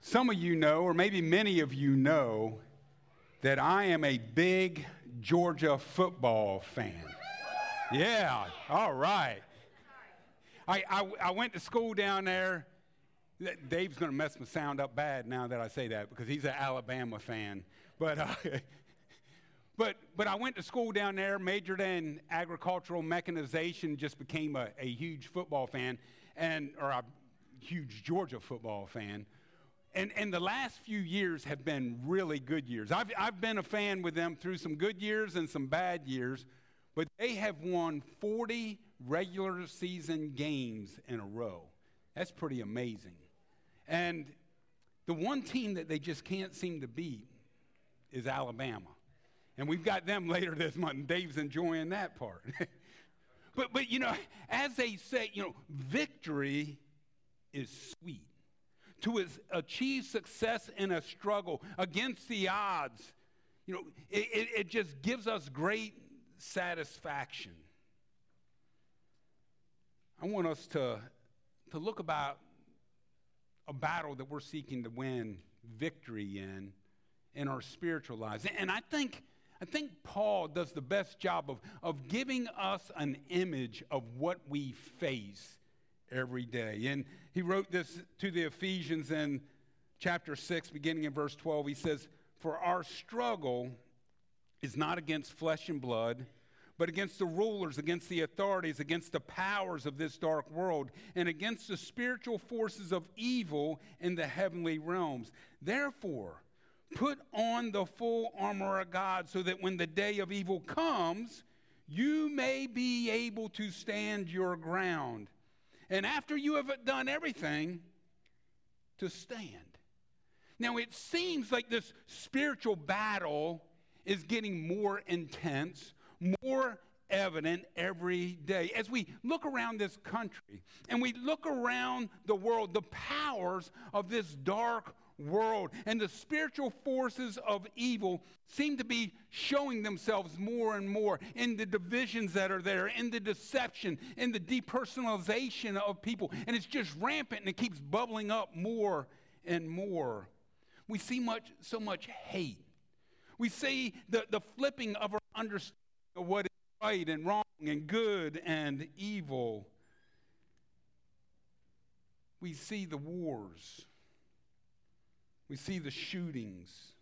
Some of you know, or maybe many of you know, that I am a big Georgia football fan. Yeah, all right. I went to school down there. Dave's going to mess my sound up bad now that I say that because he's an Alabama fan. But I went to school down there, majored in agricultural mechanization, just became a huge football fan, or a huge Georgia football fan. And the last few years have been really good years. I've been a fan with them through some good years and some bad years, but they have won 40 regular season games in a row. That's pretty amazing. And the one team that they just can't seem to beat is Alabama. And we've got them later this month, and Dave's enjoying that part. But you know, as they say, you know, victory is sweet. To achieve success in a struggle against the odds, you know, it just gives us great satisfaction. I want us to look about a battle that we're seeking to win victory in our spiritual lives. And I think Paul does the best job of giving us an image of what we face every day. And he wrote this to the Ephesians in chapter 6, beginning in verse 12. He says, "For our struggle is not against flesh and blood, but against the rulers, against the authorities, against the powers of this dark world, and against the spiritual forces of evil in the heavenly realms. Therefore, put on the full armor of God so that when the day of evil comes, you may be able to stand your ground. And after you have done everything, to stand." Now, it seems like this spiritual battle is getting more intense, more evident every day. As we look around this country and we look around the world, the powers of this dark world and the spiritual forces of evil seem to be showing themselves more and more in the divisions that are there, in the deception, in the depersonalization of people. And it's just rampant and it keeps bubbling up more and more. We see so much hate. We see the flipping of our understanding of what is right and wrong and good and evil. We see the wars. We see the shootings.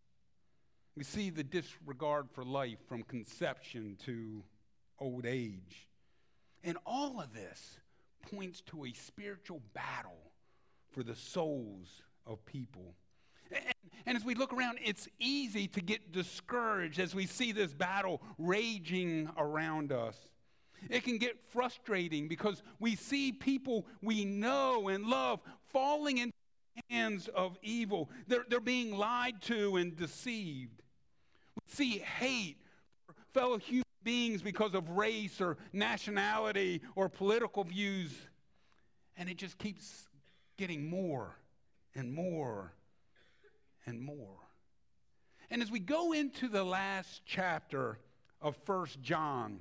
We see the disregard for life from conception to old age. And all of this points to a spiritual battle for the souls of people. And as we look around, it's easy to get discouraged as we see this battle raging around us. It can get frustrating because we see people we know and love falling into hands of evil. They're being lied to and deceived. We see hate for fellow human beings because of race or nationality or political views. And it just keeps getting more and more and more. And as we go into the last chapter of 1 John,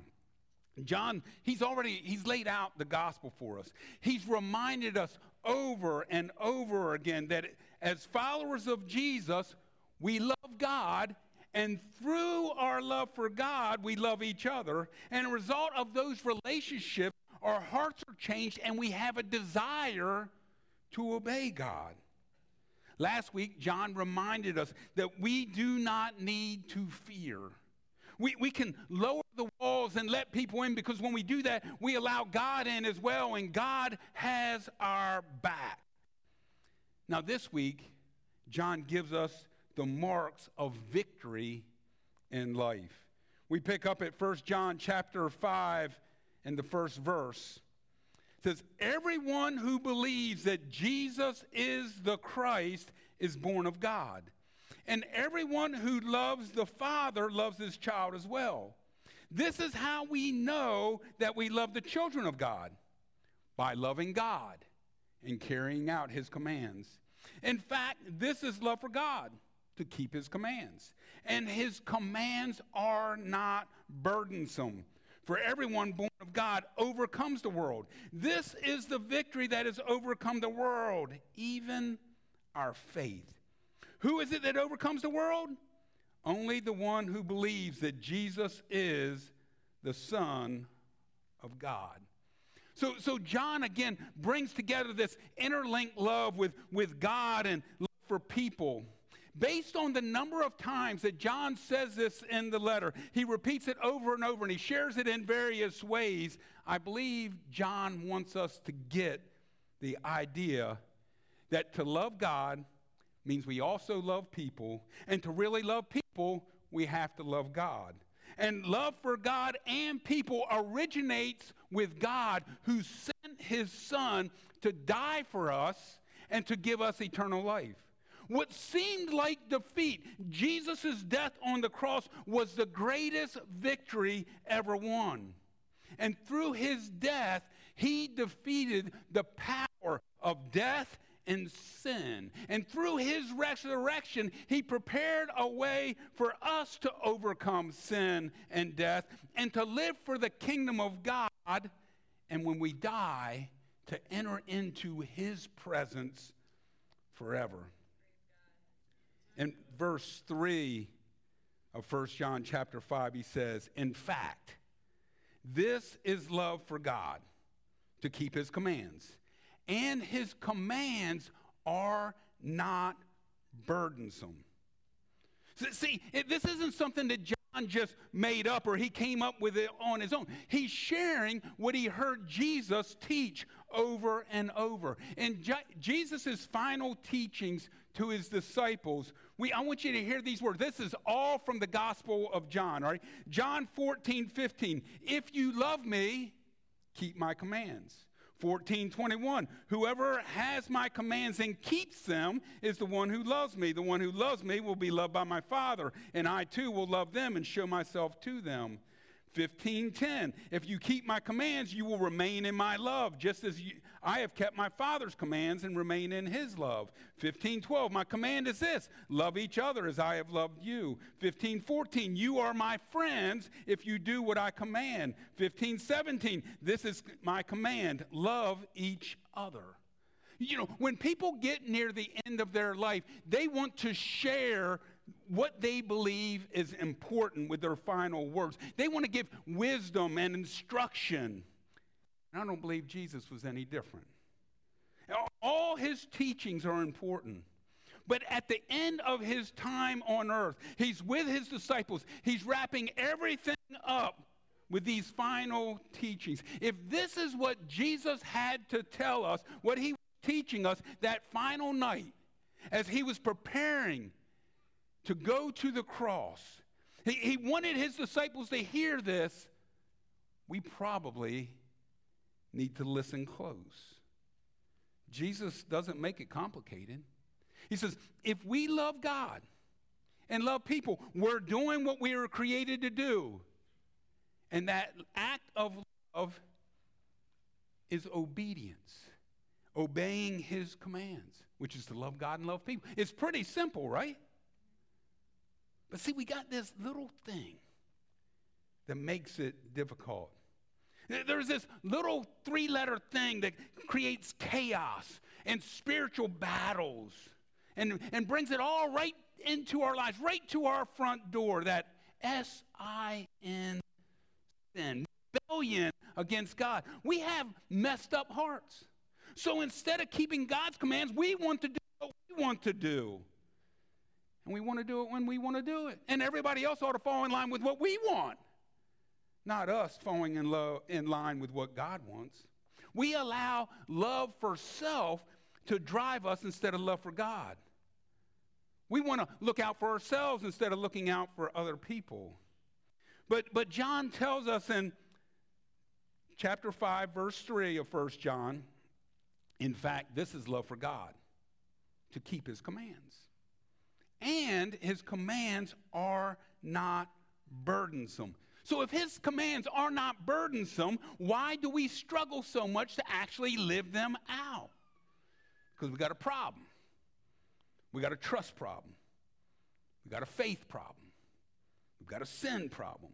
he's laid out the gospel for us. He's reminded us over and over again that as followers of Jesus, we love God, and through our love for God, we love each other. And as a result of those relationships, our hearts are changed, and we have a desire to obey God. Last week, John reminded us that we do not need to fear. We can lower the walls and let people in because when we do that, we allow God in as well, and God has our back. Now this week, John gives us the marks of victory in life. We pick up at 1 John chapter 5 and the first verse. It says, "Everyone who believes that Jesus is the Christ is born of God. And everyone who loves the Father loves his child as well. This is how we know that we love the children of God, by loving God and carrying out his commands. In fact, this is love for God, to keep his commands. And his commands are not burdensome. For everyone born of God overcomes the world. This is the victory that has overcome the world, even our faith. Who is it that overcomes the world? Only the one who believes that Jesus is the Son of God. So John, again, brings together this interlinked love with God and love for people. Based on the number of times that John says this in the letter, he repeats it over and over, and he shares it in various ways. I believe John wants us to get the idea that to love God means we also love people, and to really love people, we have to love God. And love for God and people originates with God, who sent his Son to die for us and to give us eternal life. What seemed like defeat, Jesus' death on the cross, was the greatest victory ever won. And through his death, he defeated the power of death and sin. And through his resurrection, he prepared a way for us to overcome sin and death and to live for the kingdom of God. And when we die, to enter into his presence forever. In verse 3 of 1 John chapter 5, he says, in fact, this is love for God, to keep his commands. And his commands are not burdensome. See, this isn't something that John just made up or he came up with it on his own. He's sharing what he heard Jesus teach over and over. In Jesus' final teachings to his disciples, I want you to hear these words. This is all from the Gospel of John, all right? John 14:15. If you love me, keep my commands. 14:21, whoever has my commands and keeps them is the one who loves me. The one who loves me will be loved by my Father, and I too will love them and show myself to them. 15:10, if you keep my commands, you will remain in my love, just as I have kept my Father's commands and remain in his love. 15:12, my command is this, love each other as I have loved you. 15:14, you are my friends if you do what I command. 15:17, this is my command, love each other. You know, when people get near the end of their life, they want to share what they believe is important with their final words. They want to give wisdom and instruction. And I don't believe Jesus was any different. All his teachings are important. But at the end of his time on earth, he's with his disciples. He's wrapping everything up with these final teachings. If this is what Jesus had to tell us, what he was teaching us that final night as he was preparing to go to the cross, he wanted his disciples to hear this, we probably need to listen close. Jesus doesn't make it complicated. He says, if we love God and love people, we're doing what we were created to do. And that act of love is obedience, obeying his commands, which is to love God and love people. It's pretty simple, right? But see, we got this little thing that makes it difficult. There's this little three-letter thing that creates chaos and spiritual battles and brings it all right into our lives, right to our front door, that S-I-N, sin, rebellion against God. We have messed up hearts. So instead of keeping God's commands, we want to do what we want to do. And we want to do it when we want to do it. And everybody else ought to fall in line with what we want, not us falling in line with what God wants. We allow love for self to drive us instead of love for God. We want to look out for ourselves instead of looking out for other people. But John tells us in chapter 5, verse 3 of 1 John, in fact, this is love for God, to keep his commands. And his commands are not burdensome. So if his commands are not burdensome, why do we struggle so much to actually live them out? Because we got a problem. We got a trust problem. We got a faith problem. We've got a sin problem.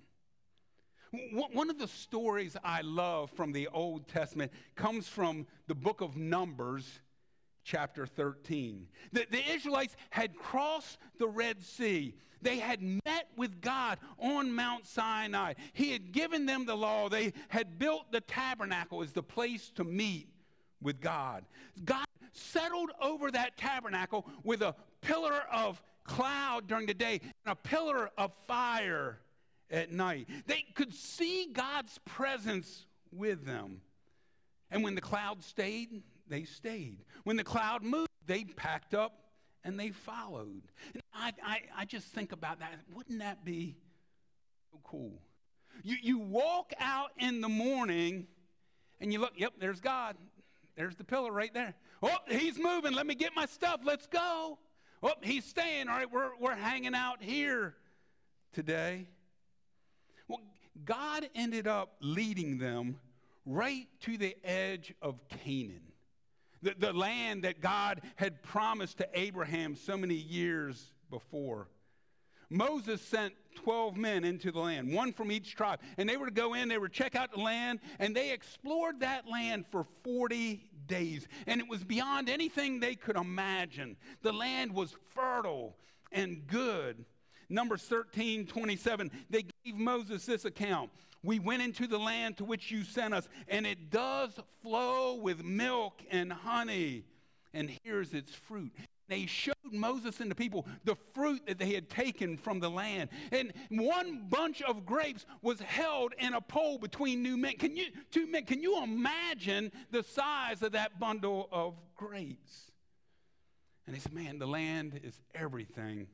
One of the stories I love from the Old Testament comes from the book of Numbers, chapter 13. The Israelites had crossed the Red Sea. They had met with God on Mount Sinai. He had given them the law. They had built the tabernacle as the place to meet with God. God settled over that tabernacle with a pillar of cloud during the day and a pillar of fire at night. They could see God's presence with them. And when the cloud stayed, they stayed. When the cloud moved, they packed up and they followed. And I just think about that. Wouldn't that be so cool? You walk out in the morning and you look, yep, there's God. There's the pillar right there. Oh, he's moving. Let me get my stuff. Let's go. Oh, he's staying. All right, we're hanging out here today. Well, God ended up leading them right to the edge of Canaan, the land that God had promised to Abraham so many years before. Moses sent 12 men into the land, one from each tribe, and they were to go in, they were to check out the land, and they explored that land for 40 days, and it was beyond anything they could imagine. The land was fertile and good. Numbers 13:27, they gave Moses this account. We went into the land to which you sent us, and it does flow with milk and honey, and here's its fruit. They showed Moses and the people the fruit that they had taken from the land. And one bunch of grapes was held in a pole between two men. Can you imagine the size of that bundle of grapes? And they said, man, the land is everything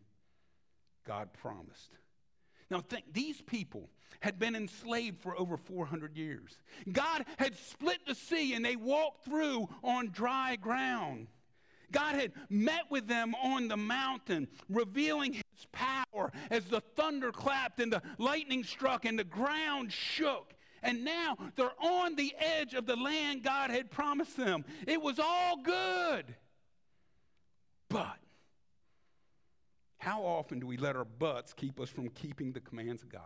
God promised. Now think, these people had been enslaved for over 400 years. God had split the sea and they walked through on dry ground. God had met with them on the mountain, revealing his power as the thunder clapped and the lightning struck and the ground shook. And now they're on the edge of the land God had promised them. It was all good. But how often do we let our butts keep us from keeping the commands of God?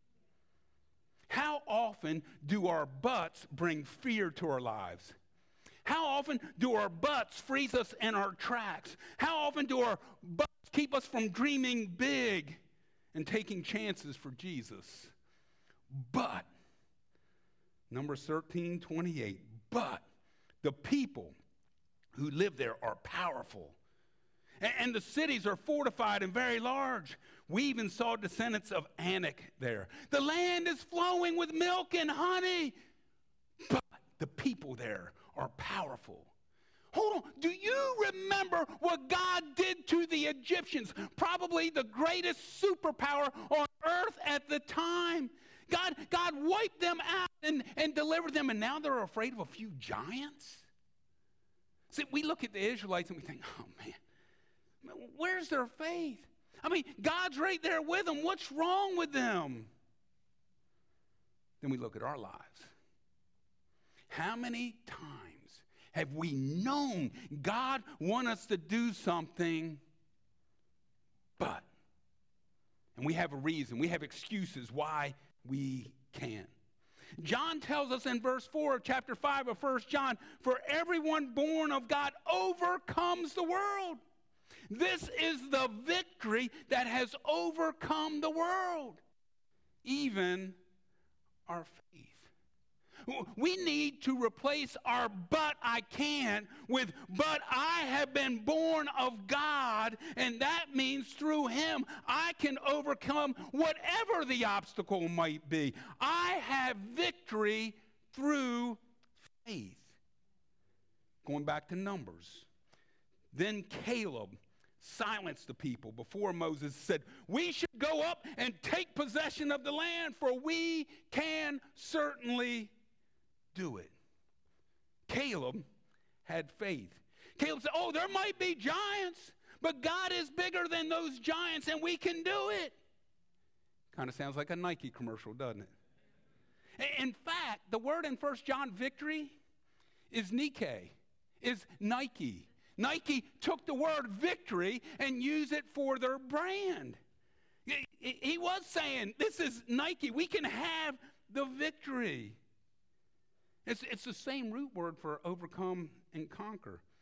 How often do our butts bring fear to our lives? How often do our butts freeze us in our tracks? How often do our butts keep us from dreaming big and taking chances for Jesus? But, Numbers 13:28, but the people who live there are powerful. And the cities are fortified and very large. We even saw descendants of Anak there. The land is flowing with milk and honey, but the people there are powerful. Hold on, do you remember what God did to the Egyptians? Probably the greatest superpower on earth at the time. God wiped them out and delivered them, and now they're afraid of a few giants? See, we look at the Israelites and we think, oh man, where's their faith? I mean, God's right there with them. What's wrong with them? Then we look at our lives. How many times have we known God wants us to do something, and we have a reason, we have excuses why we can't? John tells us in verse 4 of chapter 5 of 1 John, for everyone born of God overcomes the world. This is the victory that has overcome the world, even our faith. We need to replace our "but I can't" with "but I have been born of God," and that means through him I can overcome whatever the obstacle might be. I have victory through faith. Going back to Numbers, then Caleb silenced the people before Moses, said, we should go up and take possession of the land, for we can certainly do it. Caleb had faith. Caleb said, oh, there might be giants, but God is bigger than those giants and we can do it. Kind of sounds like a Nike commercial, doesn't it? In fact, the word in 1 John, victory, is Nike, is Nike. Nike took the word victory and used it for their brand. He was saying, this is Nike. We can have the victory. It's the same root word for overcome and conquer.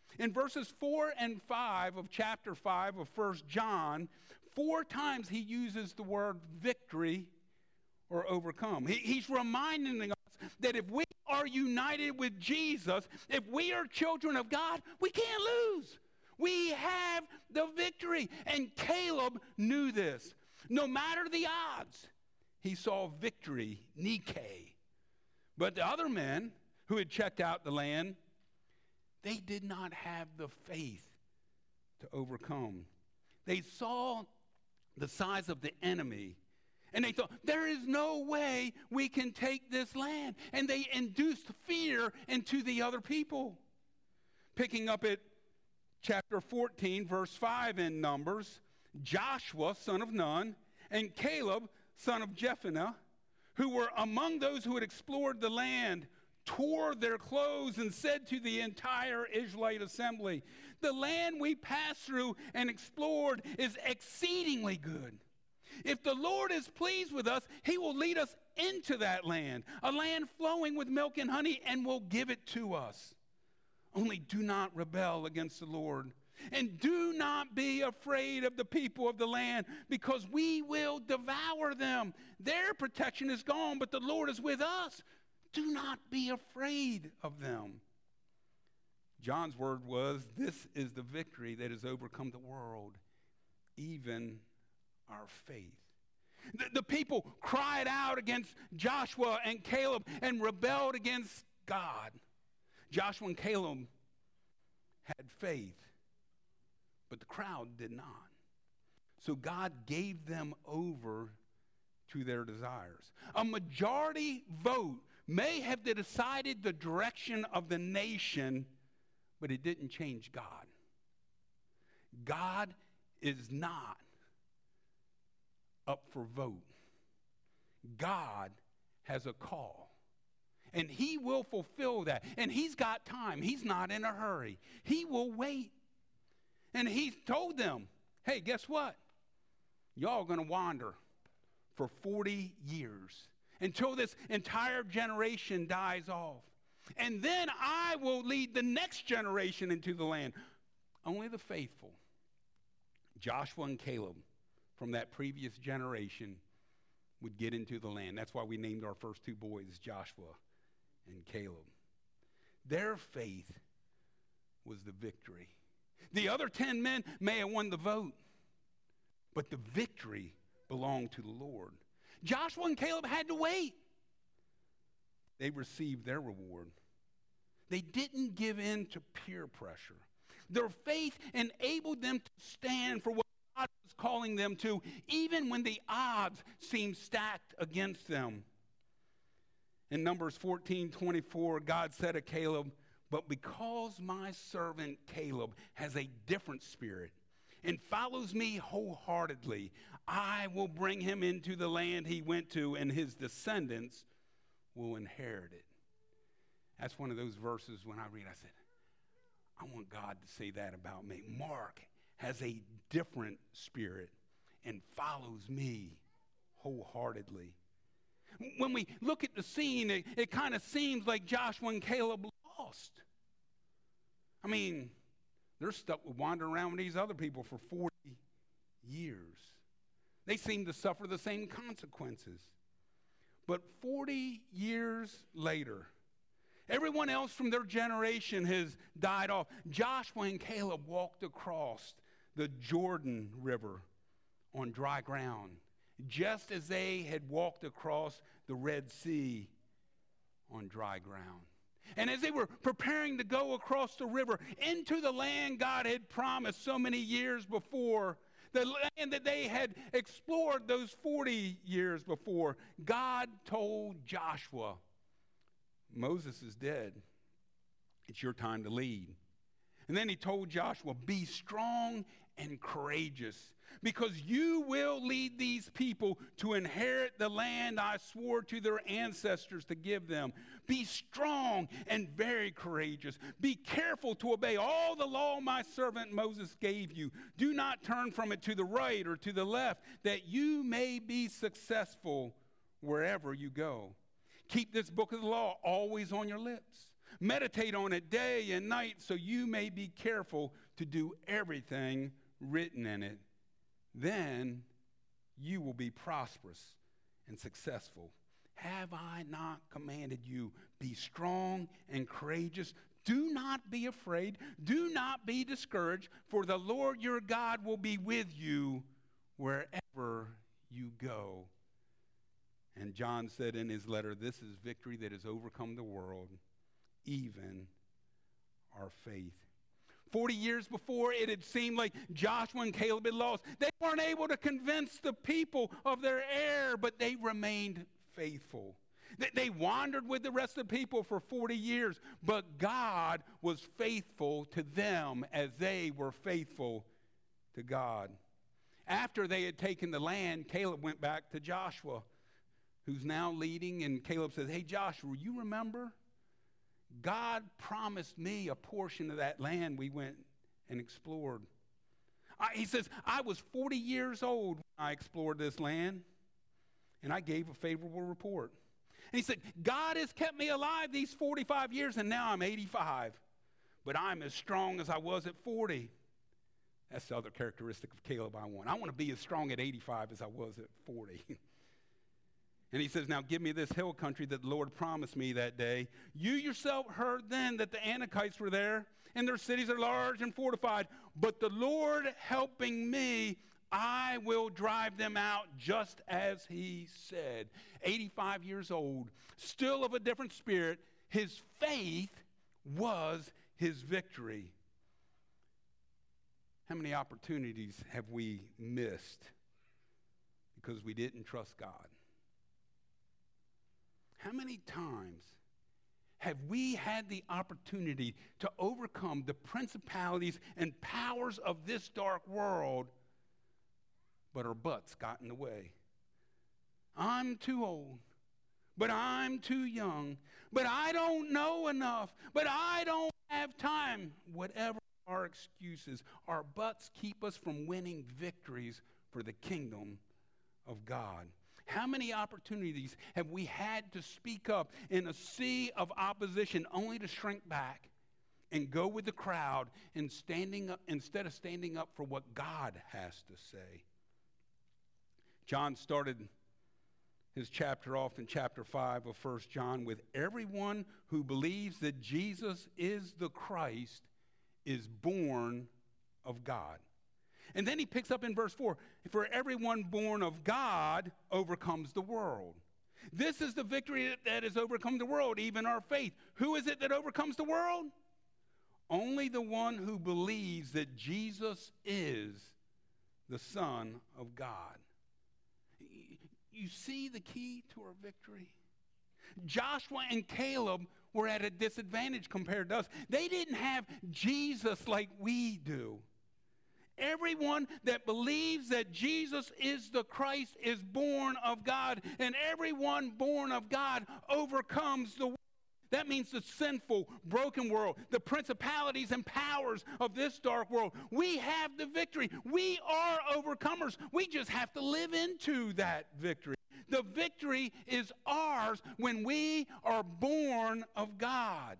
In verses 4 and 5 of chapter 5 of 1 John, 4 times he uses the word victory or overcome. He's reminding us that if we are united with Jesus, if we are children of God, we can't lose. We have the victory. And Caleb knew this. No matter the odds, he saw victory, Nike. But the other men who had checked out the land, they did not have the faith to overcome. They saw the size of the enemy, and they thought, there is no way we can take this land. And they induced fear into the other people. Picking up at chapter 14, verse 5 in Numbers, Joshua, son of Nun, and Caleb, son of Jephunneh, who were among those who had explored the land, tore their clothes and said to the entire Israelite assembly, the land we passed through and explored is exceedingly good. If the Lord is pleased with us, he will lead us into that land, a land flowing with milk and honey, and will give it to us. Only do not rebel against the Lord. And do not be afraid of the people of the land, because we will devour them. Their protection is gone, but the Lord is with us. Do not be afraid of them. John's word was, this is the victory that has overcome the world, even our faith. The people cried out against Joshua and Caleb and rebelled against God. Joshua and Caleb had faith, but the crowd did not. So God gave them over to their desires. A majority vote may have decided the direction of the nation, but it didn't change God. God is not up for vote. God has a call, and he will fulfill that. And he's got time. He's not in a hurry. He will wait. And he told them, hey, guess what? Y'all are going to wander for 40 years until this entire generation dies off. And then I will lead the next generation into the land. Only the faithful, Joshua and Caleb, from that previous generation, would get into the land. That's why we named our first 2 boys Joshua and Caleb. Their faith was the victory. The other 10 men may have won the vote, but the victory belonged to the Lord. Joshua and Caleb had to wait. They received their reward. They didn't give in to peer pressure. Their faith enabled them to stand for what God was calling them to, even when the odds seemed stacked against them. In Numbers 14:24, God said to Caleb, but because my servant Caleb has a different spirit and follows me wholeheartedly, I will bring him into the land he went to, and his descendants will inherit it. That's one of those verses when I read, I said, I want God to say that about me. Mark has a different spirit and follows me wholeheartedly. When we look at the scene, it kind of seems like Joshua and Caleb lost. I mean, they're stuck with wandering around with these other people for 40 years. They seem to suffer the same consequences. But 40 years later, everyone else from their generation has died off. Joshua and Caleb walked across the Jordan River on dry ground, just as they had walked across the Red Sea on dry ground. And as they were preparing to go across the river into the land God had promised so many years before, the land that they had explored those 40 years before, God told Joshua, Moses is dead. It's your time to lead. And then he told Joshua, be strong and courageous, because you will lead these people to inherit the land I swore to their ancestors to give them. Be strong and very courageous. Be careful to obey all the law my servant Moses gave you. Do not turn from it to the right or to the left, that you may be successful wherever you go. Keep this book of the law always on your lips. Meditate on it day and night so you may be careful to do everything written in it. Then you will be prosperous and successful. Have I not commanded you? Be strong and courageous. Do not be afraid. Do not be discouraged, for the Lord your God will be with you wherever you go. And John said in his letter, this is victory that has overcome the world, even our faith. 40 years before, it had seemed like Joshua and Caleb had lost. They weren't able to convince the people of their error, but they remained faithful. They wandered with the rest of the people for 40 years, but God was faithful to them as they were faithful to God. After they had taken the land, Caleb went back to Joshua, who's now leading, and Caleb says, hey, Joshua, you remember? God promised me a portion of that land we went and explored. He says, I was 40 years old when I explored this land, and I gave a favorable report. And he said, God has kept me alive these 45 years, and now I'm 85. But I'm as strong as I was at 40. That's the other characteristic of Caleb I want. I want to be as strong at 85 as I was at 40. And he says, now give me this hill country that the Lord promised me that day. You yourself heard then that the Anakites were there, and their cities are large and fortified. But the Lord helping me, I will drive them out just as he said. 85 years old, still of a different spirit. His faith was his victory. How many opportunities have we missed because we didn't trust God? How many times have we had the opportunity to overcome the principalities and powers of this dark world, but our butts got in the way? I'm too old, but I'm too young, but I don't know enough, but I don't have time. Whatever our excuses, our butts keep us from winning victories for the kingdom of God. How many opportunities have we had to speak up in a sea of opposition only to shrink back and go with the crowd and instead of standing up for what God has to say? John started his chapter off in chapter 5 of 1 John with everyone who believes that Jesus is the Christ is born of God. And then he picks up in verse 4, for everyone born of God overcomes the world. This is the victory that has overcome the world, even our faith. Who is it that overcomes the world? Only the one who believes that Jesus is the Son of God. You see the key to our victory? Joshua and Caleb were at a disadvantage compared to us. They didn't have Jesus like we do. Everyone that believes that Jesus is the Christ is born of God, and everyone born of God overcomes the world. That means the sinful, broken world, the principalities and powers of this dark world. We have the victory. We are overcomers. We just have to live into that victory. The victory is ours when we are born of God.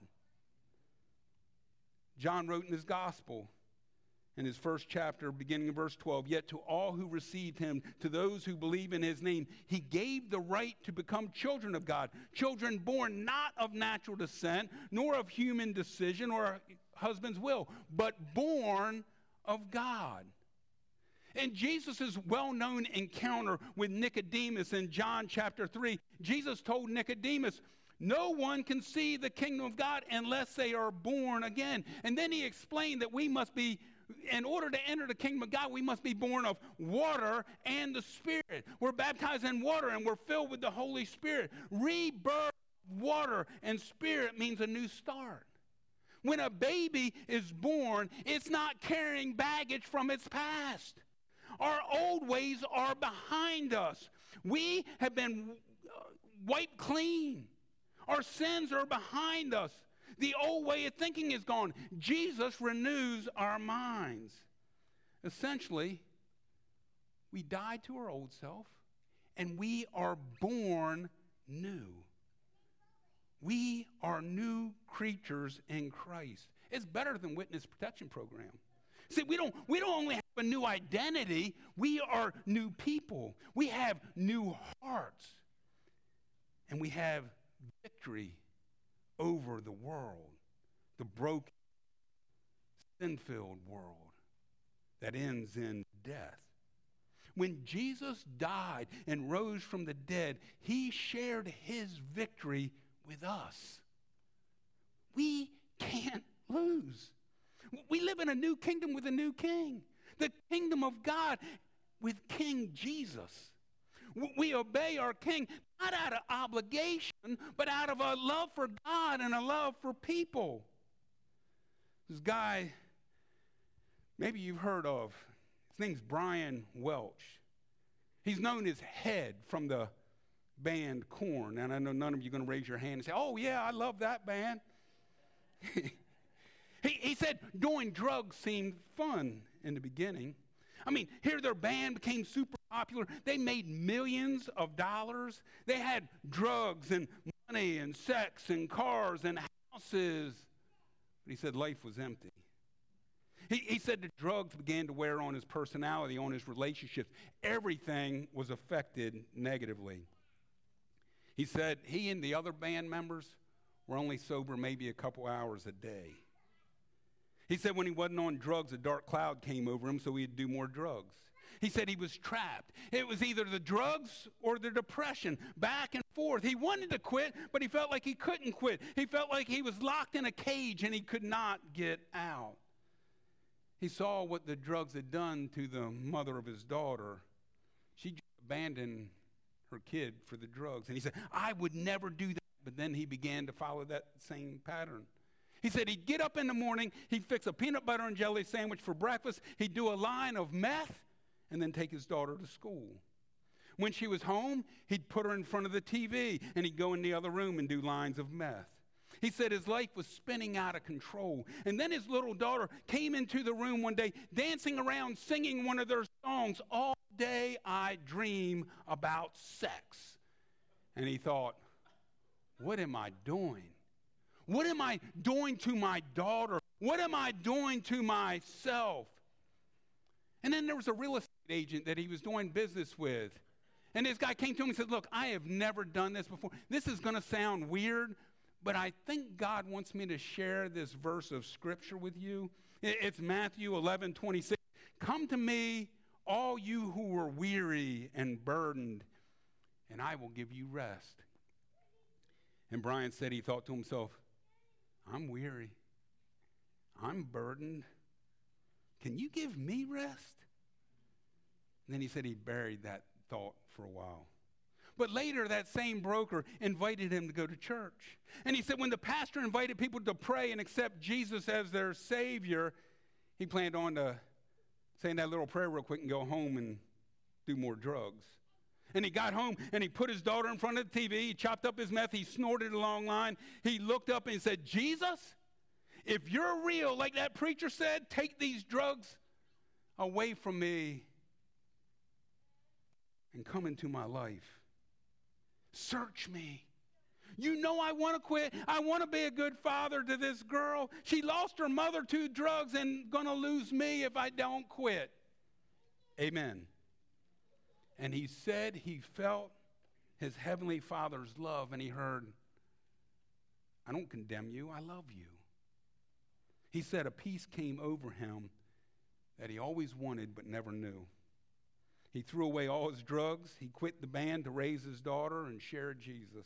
John wrote in his gospel, in his first chapter, beginning in verse 12, yet to all who received him, to those who believe in his name, he gave the right to become children of God, children born not of natural descent, nor of human decision or husband's will, but born of God. In Jesus' well-known encounter with Nicodemus in John chapter 3, Jesus told Nicodemus, no one can see the kingdom of God unless they are born again. And then he explained that we must be, in order to enter the kingdom of God, we must be born of water and the Spirit. We're baptized in water and we're filled with the Holy Spirit. Rebirth, water, and Spirit means a new start. When a baby is born, it's not carrying baggage from its past. Our old ways are behind us. We have been wiped clean. Our sins are behind us. The old way of thinking is gone. Jesus renews our minds. Essentially, we die to our old self, and we are born new. We are new creatures in Christ. It's better than witness protection program. See, we don't only have a new identity, we are new people. We have new hearts. And we have victory over the world, the broken, sin-filled world that ends in death. When Jesus died and rose from the dead, he shared his victory with us. We can't lose. We live in a new kingdom with a new king, the kingdom of God with King Jesus. We obey our king not out of obligation, but out of a love for God and a love for people. This guy, maybe you've heard of, his name's Brian Welch. He's known as Head from the band Korn. And I know none of you are going to raise your hand and say, oh, yeah, I love that band. He said doing drugs seemed fun in the beginning. I mean, here their band became super popular. They made millions of dollars. They had drugs and money and sex and cars and houses. But he said life was empty. He said the drugs began to wear on his personality, on his relationships. Everything was affected negatively. He said he and the other band members were only sober maybe a couple hours a day. He said when he wasn't on drugs, a dark cloud came over him, so he'd do more drugs. He said he was trapped. It was either the drugs or the depression, back and forth. He wanted to quit, but he felt like he couldn't quit. He felt like he was locked in a cage and he could not get out. He saw what the drugs had done to the mother of his daughter. She abandoned her kid for the drugs. And he said, I would never do that. But then he began to follow that same pattern. He said he'd get up in the morning, he'd fix a peanut butter and jelly sandwich for breakfast, he'd do a line of meth, and then take his daughter to school. When she was home, he'd put her in front of the TV, and he'd go in the other room and do lines of meth. He said his life was spinning out of control. And then his little daughter came into the room one day, dancing around, singing one of their songs, All Day I Dream About Sex. And he thought, what am I doing? What am I doing to my daughter? What am I doing to myself? And then there was a real estate agent that he was doing business with. And this guy came to him and said, look, I have never done this before. This is going to sound weird, but I think God wants me to share this verse of scripture with you. It's Matthew 11:26. Come to me, all you who are weary and burdened, and I will give you rest. And Brian said he thought to himself, I'm weary. I'm burdened. Can you give me rest? And then he said he buried that thought for a while. But later, that same broker invited him to go to church. And he said when the pastor invited people to pray and accept Jesus as their Savior, he planned on to saying that little prayer real quick and go home and do more drugs. And he got home and he put his daughter in front of the TV. He chopped up his meth. He snorted a long line. He looked up and he said, Jesus, if you're real, like that preacher said, take these drugs away from me and come into my life. Search me. You know I want to quit. I want to be a good father to this girl. She lost her mother to drugs and going to lose me if I don't quit. Amen. And he said he felt his heavenly Father's love, and he heard, I don't condemn you, I love you. He said a peace came over him that he always wanted but never knew. He threw away all his drugs. He quit the band to raise his daughter and share Jesus.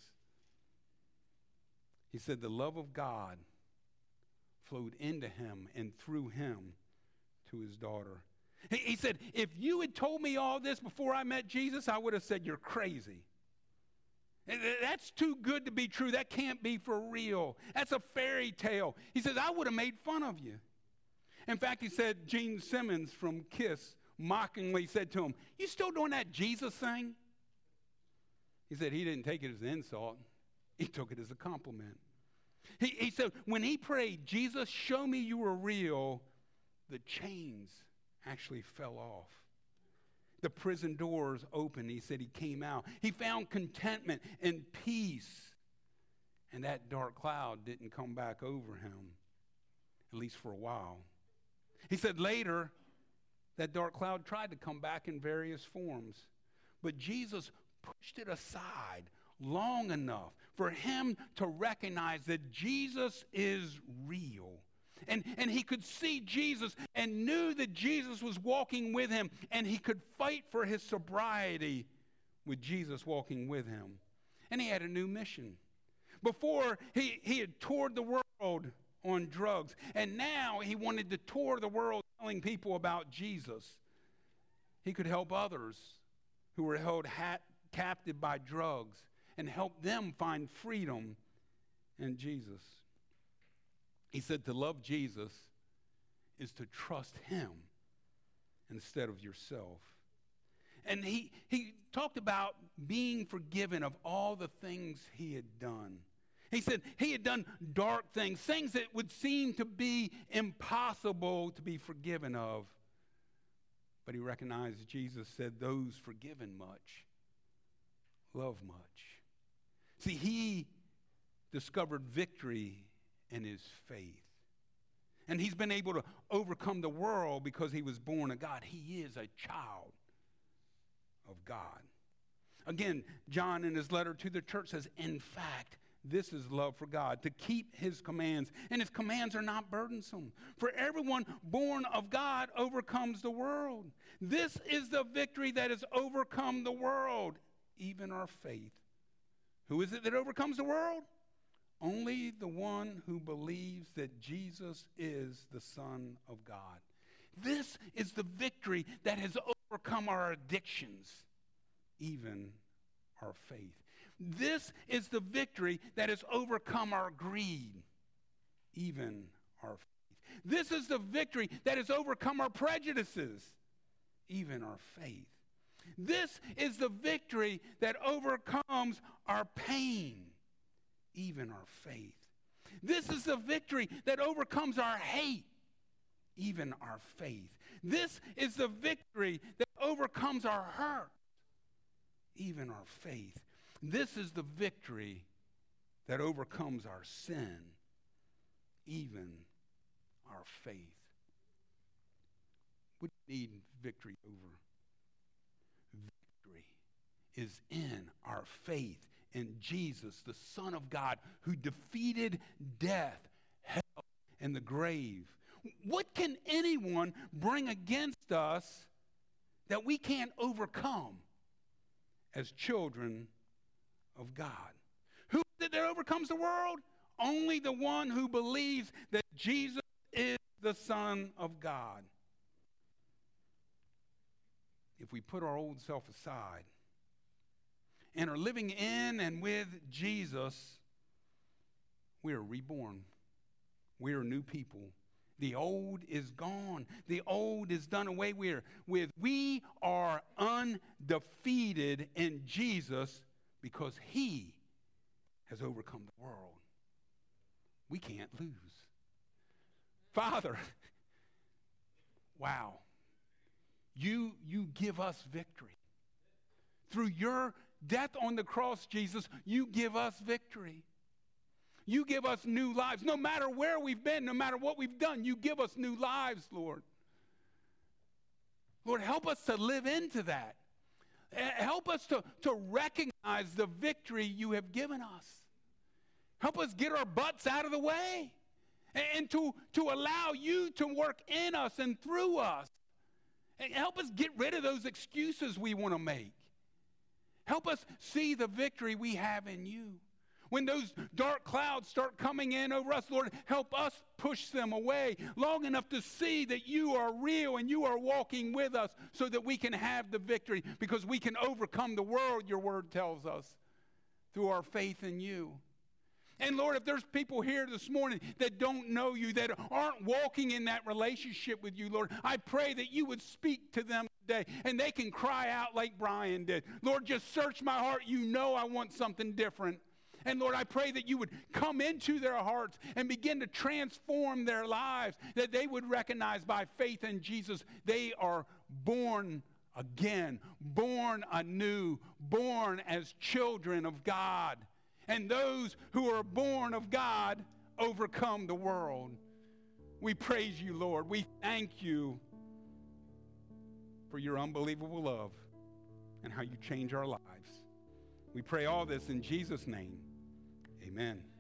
He said the love of God flowed into him and through him to his daughter. He said, if you had told me all this before I met Jesus, I would have said you're crazy. That's too good to be true. That can't be for real. That's a fairy tale. He says, I would have made fun of you. In fact, he said, Gene Simmons from Kiss mockingly said to him, you still doing that Jesus thing? He said he didn't take it as an insult. He took it as a compliment. He said, when he prayed, Jesus, show me you were real, the chains actually fell off. The prison doors opened. He said he came out. He found contentment and peace. And that dark cloud didn't come back over him, at least for a while. He said later, that dark cloud tried to come back in various forms, but Jesus pushed it aside long enough for him to recognize that Jesus is real. And he could see Jesus and knew that Jesus was walking with him, and he could fight for his sobriety with Jesus walking with him. And he had a new mission. Before, he had toured the world on drugs, and now he wanted to tour the world telling people about Jesus. He could help others who were held captive by drugs and help them find freedom in Jesus. He said to love Jesus is to trust him instead of yourself. And he talked about being forgiven of all the things he had done. He said he had done dark things, things that would seem to be impossible to be forgiven of. But he recognized Jesus said those forgiven much love much. See, he discovered victory in his faith. And he's been able to overcome the world because he was born of God. He is a child of God. Again, John in his letter to the church says, in fact, this is love for God, to keep his commands. And his commands are not burdensome. For everyone born of God overcomes the world. This is the victory that has overcome the world, even our faith. Who is it that overcomes the world? Only the one who believes that Jesus is the Son of God. This is the victory that has overcome our addictions, even our faith. This is the victory that has overcome our greed, even our faith. This is the victory that has overcome our prejudices, even our faith. This is the victory that overcomes our pain, even our faith. This is the victory that overcomes our hate, even our faith. This is the victory that overcomes our hurt, even our faith. This is the victory that overcomes our sin, even our faith. What do you need victory over? Victory is in our faith in Jesus, the Son of God, who defeated death, hell, and the grave. What can anyone bring against us that we can't overcome as children of God? Who is it that overcomes the world? Only the one who believes that Jesus is the Son of God. If we put our old self aside and are living in and with Jesus, we are reborn. We are new people. The old is gone. The old is done away with. We are undefeated in Jesus because he has overcome the world. We can't lose. Father, wow, you give us victory. Through your death on the cross, Jesus, you give us victory. You give us new lives. No matter where we've been, no matter what we've done, you give us new lives, Lord. Lord, help us to live into that. Help us to recognize the victory you have given us. Help us get our butts out of the way and to allow you to work in us and through us. And help us get rid of those excuses we want to make. Help us see the victory we have in you. When those dark clouds start coming in over us, Lord, help us push them away long enough to see that you are real and you are walking with us so that we can have the victory, because we can overcome the world, your word tells us, through our faith in you. And Lord, if there's people here this morning that don't know you, that aren't walking in that relationship with you, Lord, I pray that you would speak to them today and they can cry out like Brian did. Lord, just search my heart. You know I want something different. And Lord, I pray that you would come into their hearts and begin to transform their lives, that they would recognize by faith in Jesus they are born again, born anew, born as children of God. and those who are born of God overcome the world. We praise you, Lord. We thank you for your unbelievable love and how you change our lives. We pray all this in Jesus' name. Amen.